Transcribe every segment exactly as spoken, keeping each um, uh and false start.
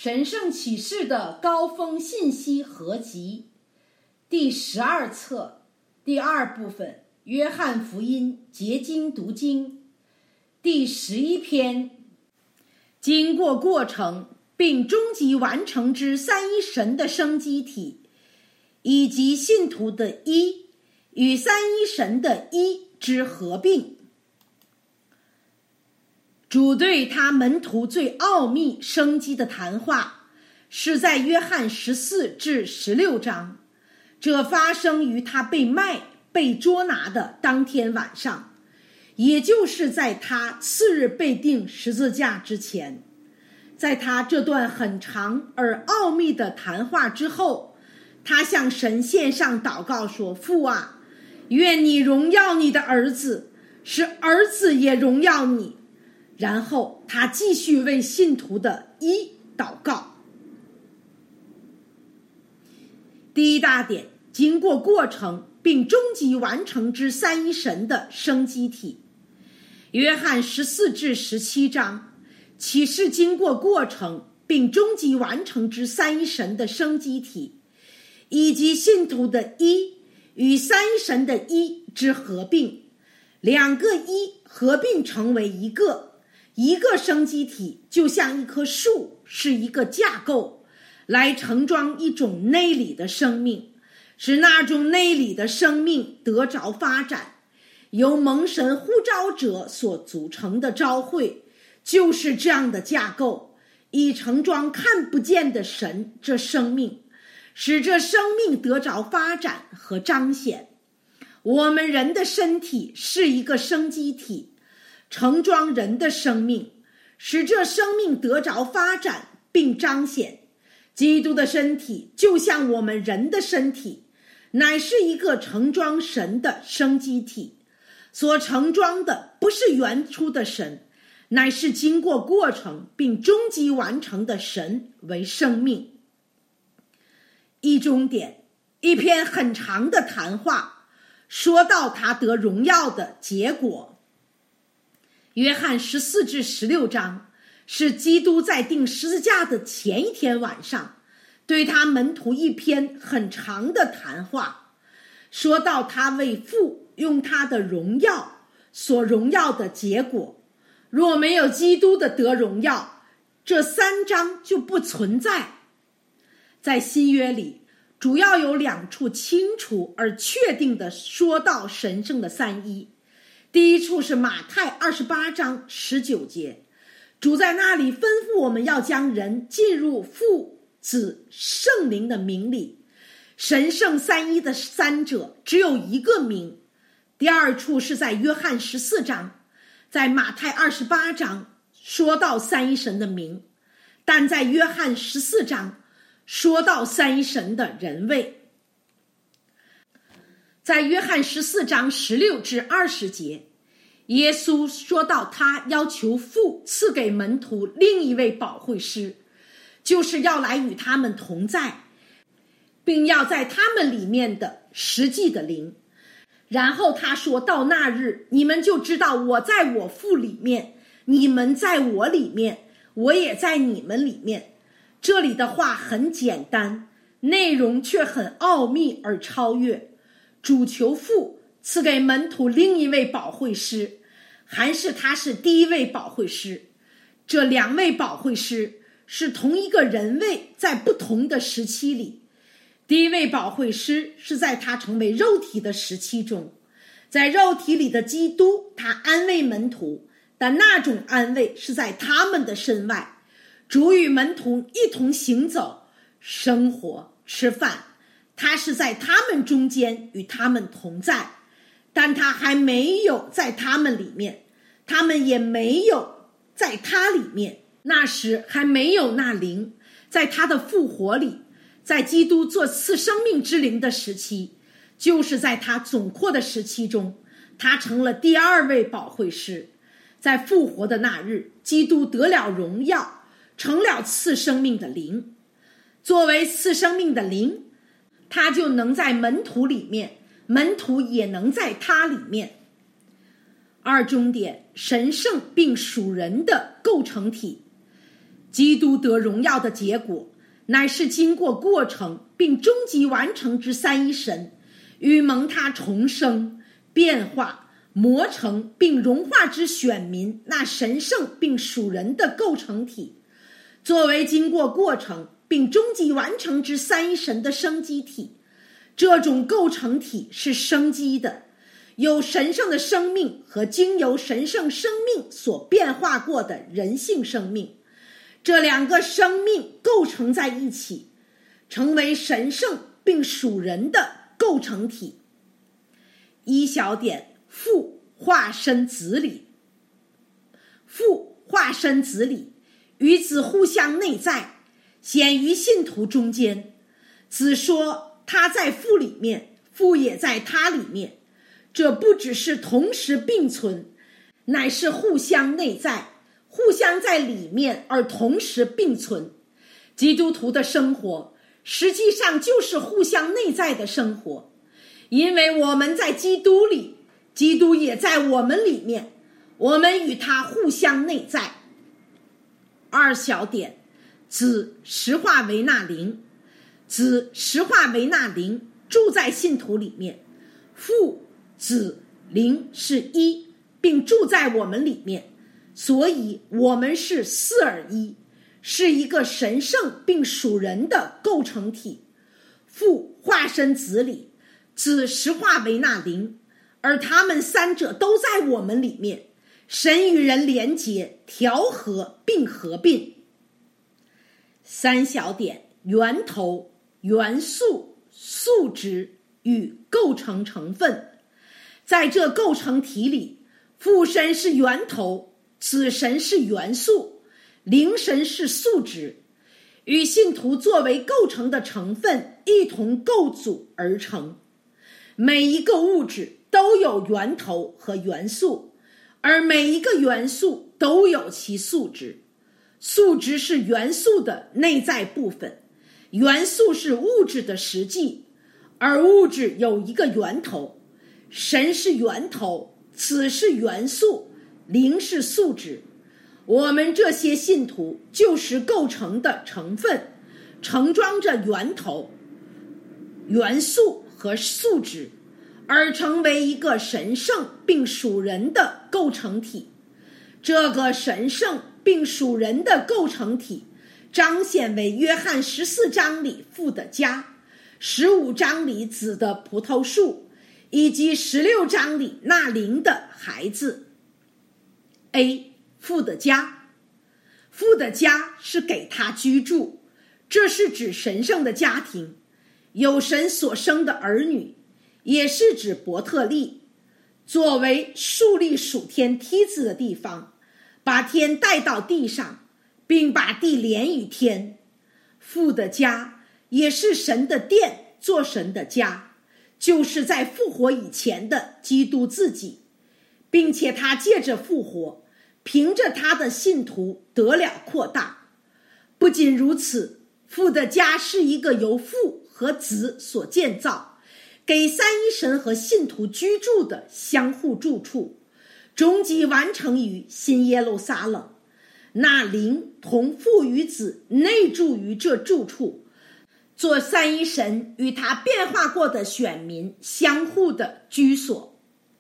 神圣启示的高峰信息合集，第十二册，第二部分，约翰福音结晶读经，第十一篇，经过过程并终极完成之三一神的生机体，以及信徒的一与三一神的一之合并。主对他门徒最奥秘生机的谈话是在约翰十四至十六章，这发生于他被卖被捉拿的当天晚上，也就是在他次日被钉十字架之前。在他这段很长而奥秘的谈话之后，他向神献上祷告说，父啊，愿你荣耀你的儿子，使儿子也荣耀你。然后他继续为信徒的一祷告。第一大点，经过过程并终极完成之三一神的生机体。约翰十四至十七章，启示经过过程并终极完成之三一神的生机体，以及信徒的一与三一神的一之合并，两个一合并成为一个。一个生机体就像一棵树，是一个架构，来盛装一种内里的生命，使那种内里的生命得着发展。由蒙神呼召者所组成的召会，就是这样的架构，以盛装看不见的神这生命，使这生命得着发展和彰显。我们人的身体是一个生机体，盛装人的生命，使这生命得着发展并彰显。基督的身体就像我们人的身体，乃是一个盛装神的生机体，所盛装的不是原初的神，乃是经过过程并终极完成的神为生命。一终点，一篇很长的谈话，说到他得荣耀的结果。约翰十四至十六章是基督在钉十字架的前一天晚上对他门徒一篇很长的谈话，说到他为父用他的荣耀所荣耀的结果。若没有基督的得荣耀，这三章就不存在。在新约里，主要有两处清楚而确定的说到神圣的三一。第一处是马太二十八章十九节，主在那里吩咐我们要将人进入父子圣灵的名里，神圣三一的三者只有一个名。第二处是在约翰十四章，在马太二十八章说到三一神的名，但在约翰十四章说到三一神的人位。在约翰十四章十六至二十节，耶稣说到他要求父赐给门徒另一位保惠师，就是要来与他们同在，并要在他们里面的实际的灵。然后他说，到那日，你们就知道我在我父里面，你们在我里面，我也在你们里面。这里的话很简单，内容却很奥秘而超越。主求父赐给门徒另一位保惠师，还是他是第一位保惠师。这两位保惠师是同一个人位，在不同的时期里。第一位保惠师是在他成为肉体的时期中，在肉体里的基督，他安慰门徒，但那种安慰是在他们的身外。主与门徒一同行走、生活、吃饭，他是在他们中间与他们同在，但他还没有在他们里面，他们也没有在他里面。那时还没有那灵，在他的复活里，在基督做赐生命之灵的时期，就是在他总括的时期中，他成了第二位保惠师。在复活的那日，基督得了荣耀，成了赐生命的灵。作为赐生命的灵，他就能在门徒里面，门徒也能在他里面。二终点，神圣并属人的构成体。 基督得荣耀的结果，乃是经过过程并终极完成之三一神与蒙他重生、变化、磨成并融化之选民那神圣并属人的构成体，作为经过过程并终极完成之三一神的生机体。这种构成体是生机的，有神圣的生命和经由神圣生命所变化过的人性生命，这两个生命构成在一起，成为神圣并属人的构成体。一小点，父化身子里。父化身子里，与子互相内在，显于信徒中间。子说他在父里面，父也在他里面，这不只是同时并存，乃是互相内在，互相在里面而同时并存。基督徒的生活实际上就是互相内在的生活，因为我们在基督里，基督也在我们里面，我们与他互相内在。二小点，子实化为那灵。子实化为那灵，住在信徒里面。父、子、灵是一，并住在我们里面，所以我们是四而一，是一个神圣并属人的构成体。父化身子里，子实化为那灵，而他们三者都在我们里面，神与人连结、调和并合并。三小点，源头、元素、素质与构成成分。在这构成体里，父神是源头，子神是元素，灵神是素质，与信徒作为构成的成分一同构组而成。每一个物质都有源头和元素，而每一个元素都有其素质。素质是元素的内在部分，元素是物质的实际，而物质有一个源头。神是源头，子是元素，灵是素质。我们这些信徒就是构成的成分，盛装着源头、元素和素质，而成为一个神圣并属人的构成体。这个神圣并属人的构成体彰显为约翰十四章里父的家，十五章里子的葡萄树，以及十六章里那灵的孩子。 A. 父的家。父的家是给他居住，这是指神圣的家庭，有神所生的儿女，也是指伯特利，作为树立属天梯子的地方，把天带到地上，并把地连于天。父的家也是神的殿，做神的家，就是在复活以前的基督自己，并且他借着复活，凭着他的信徒得了扩大。不仅如此，父的家是一个由父和子所建造，给三一神和信徒居住的相互住处，终极完成于新耶路撒冷。那灵同父与子内住于这住处，做三一神与他变化过的选民相互的居所。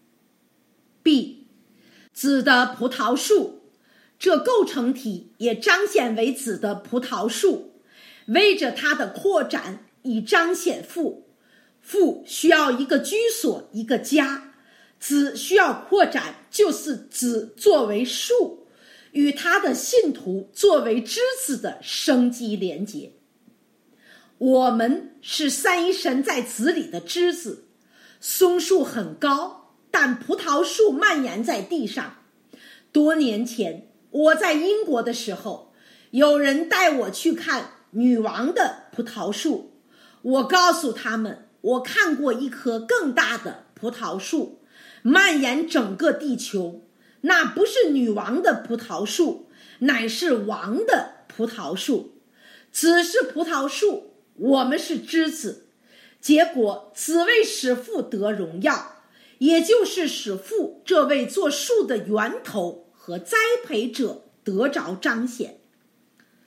B. 子的葡萄树。这构成体也彰显为子的葡萄树，为着它的扩展以彰显父。父需要一个居所，一个家，子需要扩展，就是子作为树，与他的信徒作为枝子的生机连结。我们是三一神在子里的枝子，松树很高，但葡萄树蔓延在地上。多年前我在英国的时候，有人带我去看女王的葡萄树，我告诉他们，我看过一棵更大的葡萄树，蔓延整个地球，那不是女王的葡萄树，乃是王的葡萄树。子是葡萄树，我们是枝子，结果子为使父得荣耀，也就是使父这位做树的源头和栽培者得着彰显。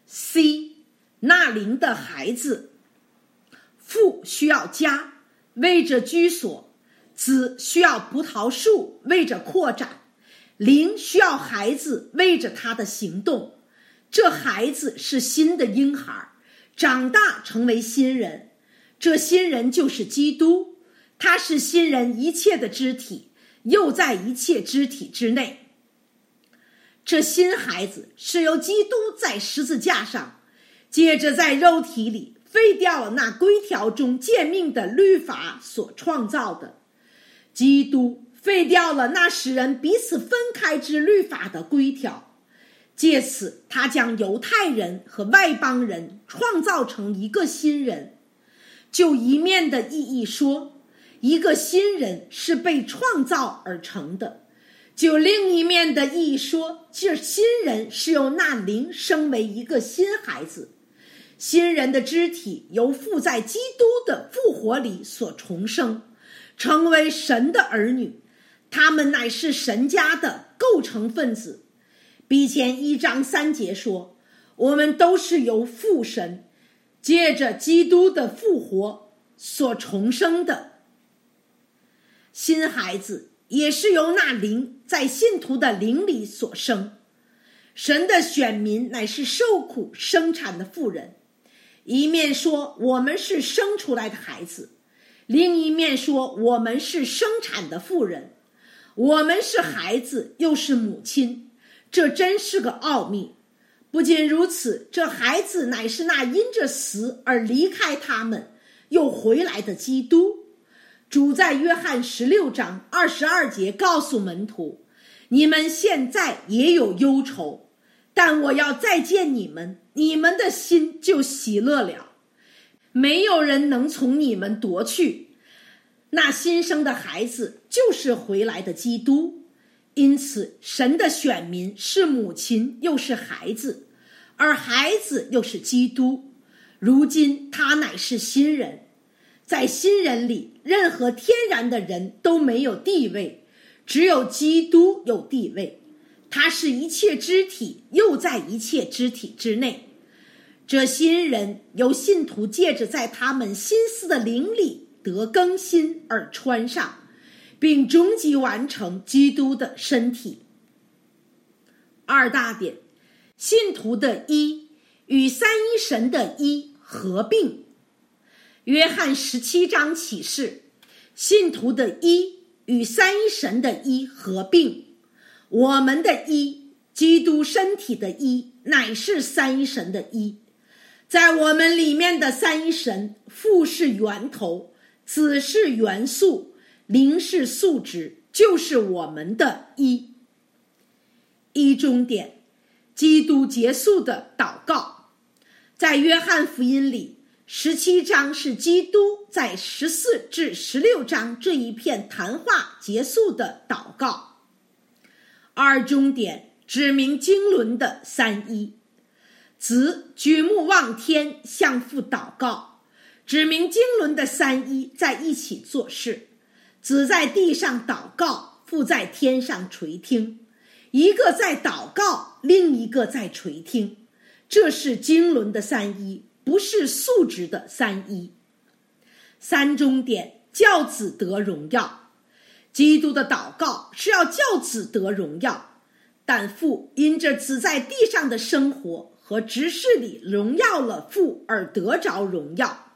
C. 纳灵的孩子。父需要家，为着居所；子需要葡萄树，为着扩展；灵需要孩子，为着他的行动。这孩子是新的婴孩，长大成为新人。这新人就是基督，他是新人一切的肢体，又在一切肢体之内。这新孩子是由基督在十字架上，接着在肉体里废掉了那规条中诫命的律法所创造的。基督废掉了那使人彼此分开之律法的规条，借此他将犹太人和外邦人创造成一个新人。就一面的意义说，一个新人是被创造而成的；就另一面的意义说，这新人是由那灵生为一个新孩子。新人的肢体由父在基督的复活里所重生，成为神的儿女，他们乃是神家的构成分子。彼前一章三节说，我们都是由父神借着基督的复活所重生的。新孩子也是由那灵在信徒的灵里所生。神的选民乃是受苦生产的妇人，一面说我们是生出来的孩子，另一面说我们是生产的妇人。我们是孩子，又是母亲，这真是个奥秘。不仅如此，这孩子乃是那因着死而离开他们又回来的基督。主在约翰十六章二十二节告诉门徒，你们现在也有忧愁，但我要再见你们，你们的心就喜乐了。没有人能从你们夺去。那新生的孩子就是回来的基督。因此神的选民是母亲又是孩子，而孩子又是基督。如今他乃是新人，在新人里任何天然的人都没有地位，只有基督有地位。他是一切肢体，又在一切肢体之内。这新人由信徒借着在他们心思的灵里得更新而穿上，并终极完成基督的身体。二大点，信徒的一与三一神的一合并。约翰十七章启示，信徒的一与三一神的一合并。我们的一，基督身体的一，乃是三一神的一。在我们里面的三一神，父是源头，子是元素，灵是素质，就是我们的一。一中点，基督结束的祷告。在约翰福音里，十七章是基督在十四至十六章这一片谈话结束的祷告。二中点，指明经纶的三一。子举目望天，向父祷告，指明经纶的三一在一起做事。子在地上祷告，父在天上垂听，一个在祷告，另一个在垂听。这是经纶的三一，不是素质的三一。三中点，叫子得荣耀。基督的祷告是要叫子得荣耀，但父因着子在地上的生活和执事里荣耀了父而得着荣耀。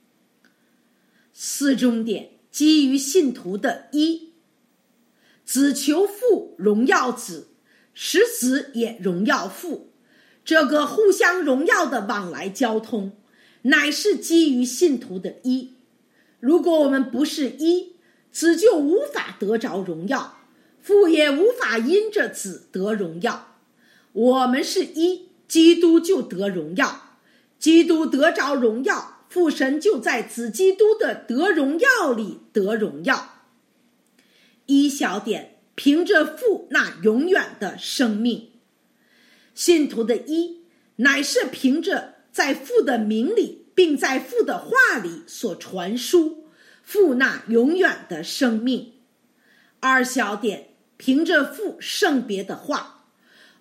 四中点，基于信徒的一，子求父荣耀子，使子也荣耀父。这个互相荣耀的往来交通，乃是基于信徒的一。如果我们不是一，子就无法得着荣耀，父也无法因着子得荣耀。我们是一，基督就得荣耀，基督得着荣耀，父神就在子基督的得荣耀里得荣耀。一小点，凭着父那永远的生命。信徒的一，乃是凭着在父的名里并在父的话里所传输父那永远的生命。二小点，凭着父圣别的话。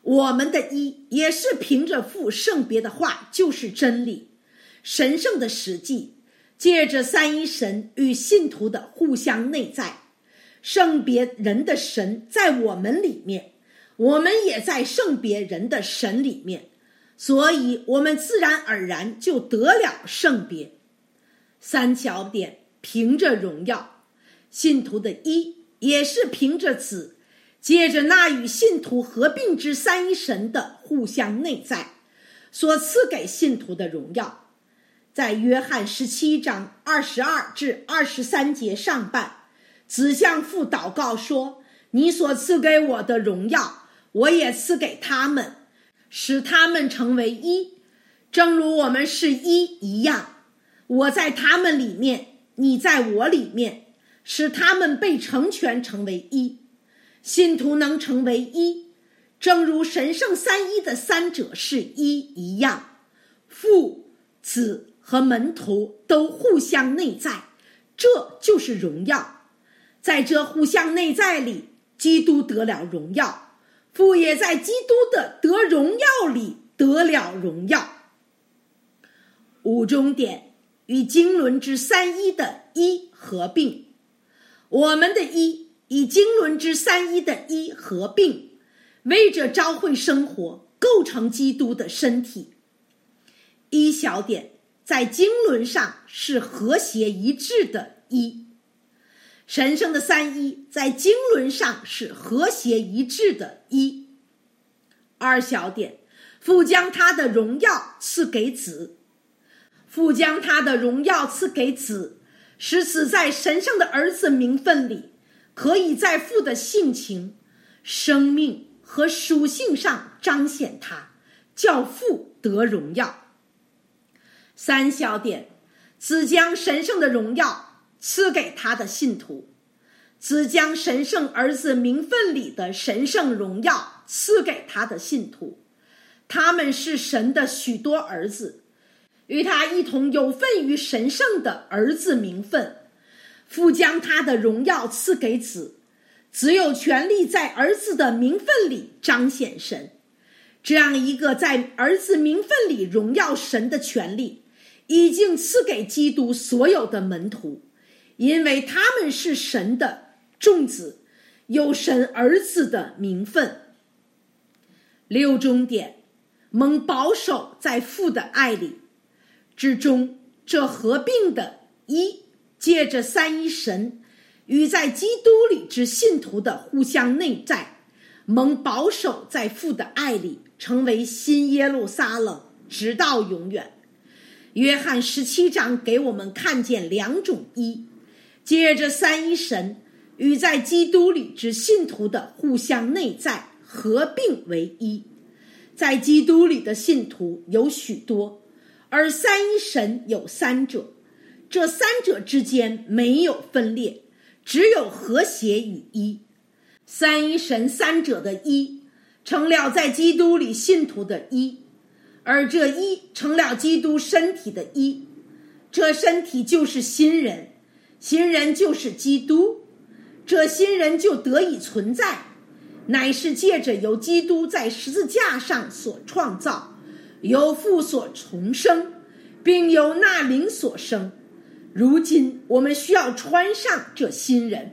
我们的一也是凭着父圣别的话，就是真理，神圣的实际，借着三一神与信徒的互相内在，圣别人的神在我们里面，我们也在圣别人的神里面，所以我们自然而然就得了圣别。三小点，凭着荣耀，信徒的一也是凭着子，借着那与信徒合并之三一神的互相内在所赐给信徒的荣耀。在约翰十七章二十二至二十三节上半，子向父祷告说，你所赐给我的荣耀，我也赐给他们，使他们成为一，正如我们是一一样。我在他们里面，你在我里面，使他们被成全成为一。信徒能成为一，正如神圣三一的三者是一一样，父、子和门徒都互相内在，这就是荣耀。在这互相内在里，基督得了荣耀，父也在基督的得荣耀里得了荣耀。五中点，与经纶之三一的一合并，我们的一以经纶之三一的一合并，为着召会生活，构成基督的身体。一小点，在经纶上是和谐一致的一，神圣的三一在经纶上是和谐一致的一。二小点，父将他的荣耀赐给子，父将他的荣耀赐给子，使子在神圣的儿子名分里，可以在父的性情、生命和属性上彰显他，叫父得荣耀。三小点，子将神圣的荣耀赐给他的信徒，子将神圣儿子名分里的神圣荣耀赐给他的信徒，他们是神的许多儿子，与他一同有份于神圣的儿子名分。父将他的荣耀赐给子，子有权利在儿子的名分里彰显神。这样一个在儿子名分里荣耀神的权利，已经赐给基督所有的门徒，因为他们是神的众子，有神儿子的名分。六中点，蒙保守在父的爱里之中，这合并的一，借着三一神与在基督里之信徒的互相内在，蒙保守在父的爱里，成为新耶路撒冷，直到永远。约翰十七章给我们看见两种一，借着三一神与在基督里之信徒的互相内在合并为一。在基督里的信徒有许多，而三一神有三者，这三者之间没有分裂，只有和谐与一。三一神三者的一成了在基督里信徒的一，而这一成了基督身体的一，这身体就是新人，新人就是基督，这新人就得以存在，乃是借着由基督在十字架上所创造，由父所重生，并由那灵所生。如今我们需要穿上这新人。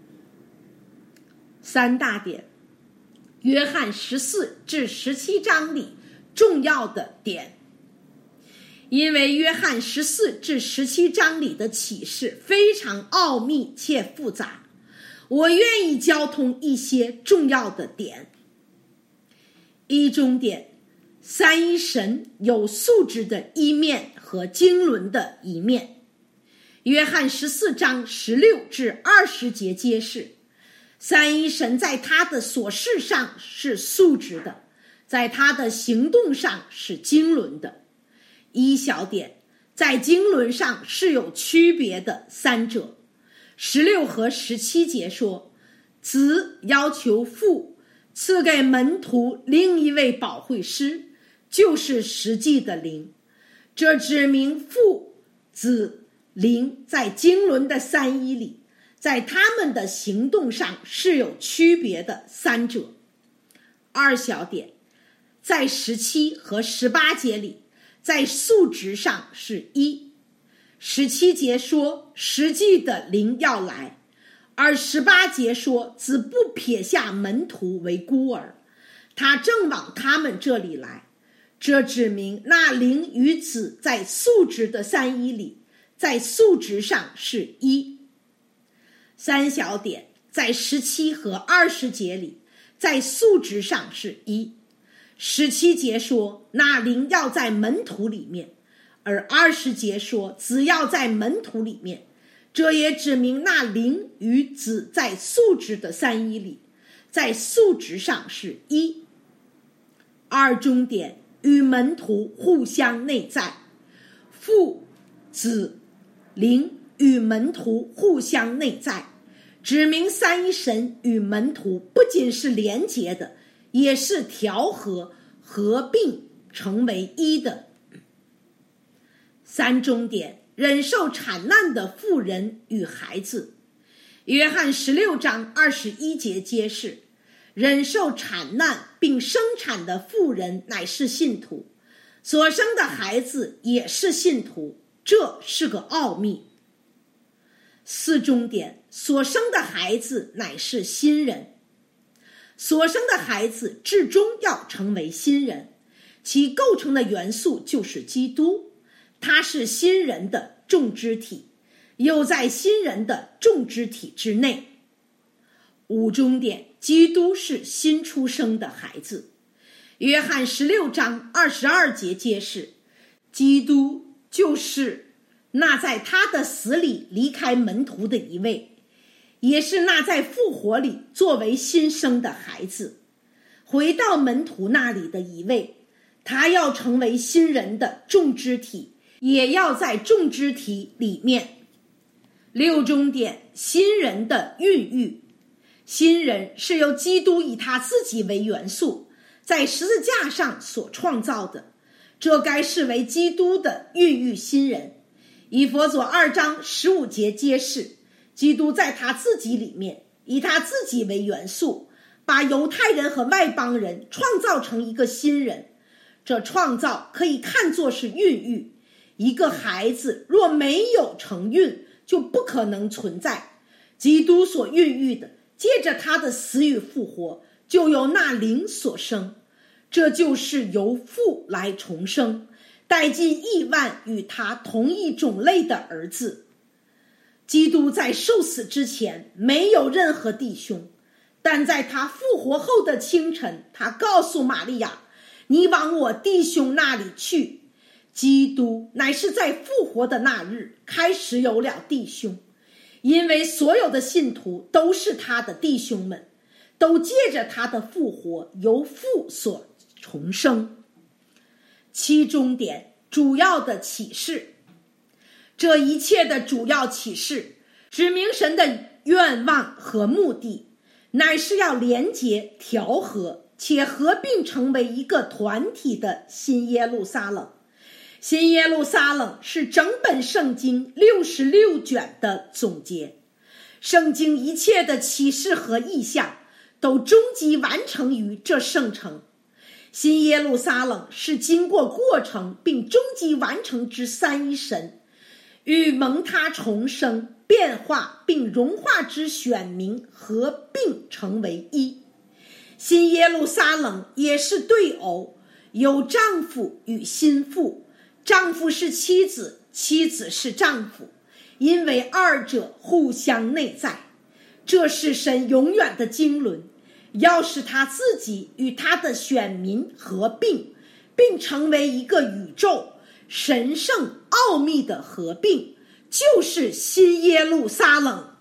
三大点，约翰十四至十七章里重要的点。因为约翰十四至十七章里的启示非常奥秘且复杂，我愿意交通一些重要的点。一中点，三一神有素质的一面和经纶的一面。约翰十四章十六至二十节揭示，三一神在他的所事上是素质的，在他的行动上是经纶的。一小点，在经纶上是有区别的三者。十六和十七节说，子要求父赐给门徒另一位保惠师，就是实际的灵。这指明父、子、灵在经纶的三一里，在他们的行动上是有区别的三者。二小点， 在十七和十八节里，在数值上是一。十七节说实际的灵要来，而十八节说子不撇下门徒为孤儿，他正往他们这里来。这指明那灵与子在数值的三一里，在数值上是一。三小点在十七和二十节里，在数值上是一。十七节说那灵要在门徒里面，而二十节说子要在门徒里面，这也指明那灵与子在数值的三一里，在数值上是一。二中点与门徒互相内在，父、子、灵与门徒互相内在，指明三一神与门徒不仅是连结的，也是调和、合并成为一的。三中点忍受产难的妇人与孩子，约翰十六章二十一节揭示，忍受产难并生产的妇人乃是信徒，所生的孩子也是信徒，这是个奥秘。四中点所生的孩子乃是新人，所生的孩子至终要成为新人，其构成的元素就是基督，他是新人的众肢体，又在新人的众肢体之内。五中点基督是新出生的孩子，约翰十六章二十二节揭示，基督就是那在他的死里离开门徒的一位，也是那在复活里作为新生的孩子，回到门徒那里的一位。他要成为新人的众肢体，也要在众肢体里面。六中点新人的孕育，新人是由基督以他自己为元素，在十字架上所创造的，这该视为基督的孕育新人。以弗所二章十五节揭示，基督在他自己里面，以他自己为元素，把犹太人和外邦人创造成一个新人。这创造可以看作是孕育，一个孩子若没有成孕，就不可能存在。基督所孕育的，借着他的死与复活，就由那灵所生，这就是由父来重生，带进亿万与他同一种类的儿子。基督在受死之前没有任何弟兄，但在他复活后的清晨，他告诉玛利亚，你往我弟兄那里去。基督乃是在复活的那日开始有了弟兄，因为所有的信徒都是他的弟兄们，都借着他的复活由父所重生。七中点主要的启示，这一切的主要启示指明神的愿望和目的，乃是要连结、调和且合并成为一个团体的新耶路撒冷。新耶路撒冷是整本圣经六十六卷的总结，圣经一切的启示和意象都终极完成于这圣城。新耶路撒冷是经过过程并终极完成之三一神与蒙他重生、变化并融化之选民合并成为一。新耶路撒冷也是对偶，有丈夫与心腹，丈夫是妻子，妻子是丈夫，因为二者互相内在。这是神永远的经纶，要使他自己与他的选民合并，并成为一个宇宙神圣奥秘的合并，就是新耶路撒冷。